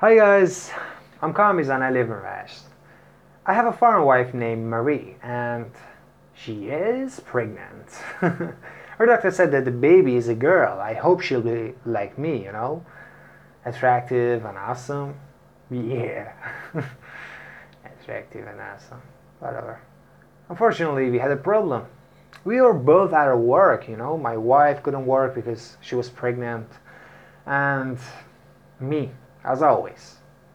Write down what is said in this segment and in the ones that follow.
Hi guys, I'm Kamis and I live in Rasht. I have a foreign wife named Marie and she is pregnant. Her doctor said that the baby is a girl. I hope she'll be like me, attractive and awesome. Yeah, attractive and awesome. Whatever. Unfortunately, we had a problem. We were both out of work. My wife couldn't work because she was pregnant, and me, as always,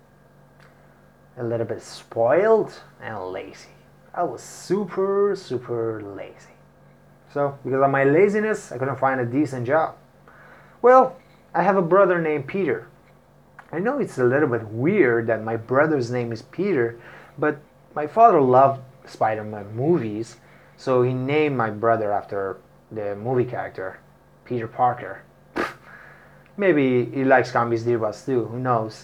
a little bit spoiled and lazy. I was super lazy. So, because of my laziness, I couldn't find a decent job. Well, I have a brother named Peter. I know it's a little bit weird that my brother's name is Peter, but my father loved Spider-Man movies, so he named my brother after the movie character, Peter Parker. Maybe he likes Comics Divas too, who knows?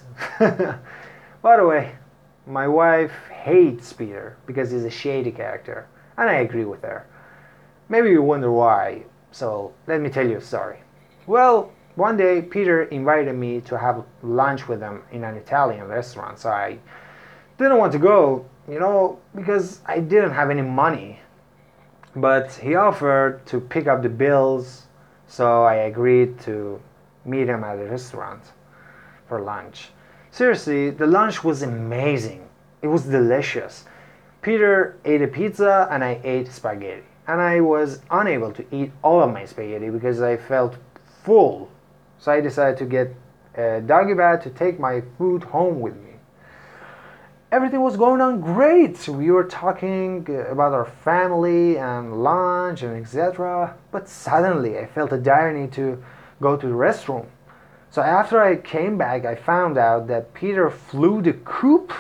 By the way, my wife hates Peter because he's a shady character, and I agree with her. Maybe you wonder why, so let me tell you a story. Well, one day Peter invited me to have lunch with him in an Italian restaurant, so I didn't want to go, because I didn't have any money. But he offered to pick up the bills, so I agreed to meet him at the restaurant for lunch. Seriously, the lunch was amazing. It was delicious. Peter ate a pizza and I ate spaghetti. And I was unable to eat all of my spaghetti because I felt full. So I decided to get a doggy bag to take my food home with me. Everything was going on great. We were talking about our family and lunch and etc. But suddenly I felt a dire need to go to the restroom. So after I came back, I found out that Peter flew the coop.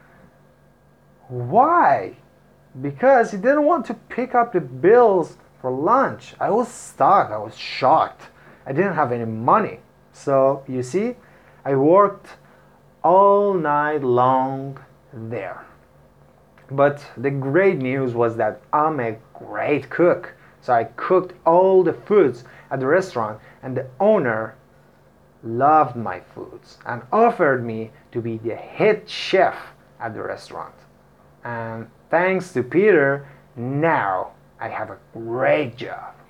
Why? Because he didn't want to pick up the bills for lunch. I was stuck. I was shocked. I didn't have any money. So, you see, I worked all night long there. But the great news was that I'm a great cook. So I cooked all the foods at the restaurant, and the owner loved my foods and offered me to be the head chef at the restaurant. And thanks to Peter, now I have a great job.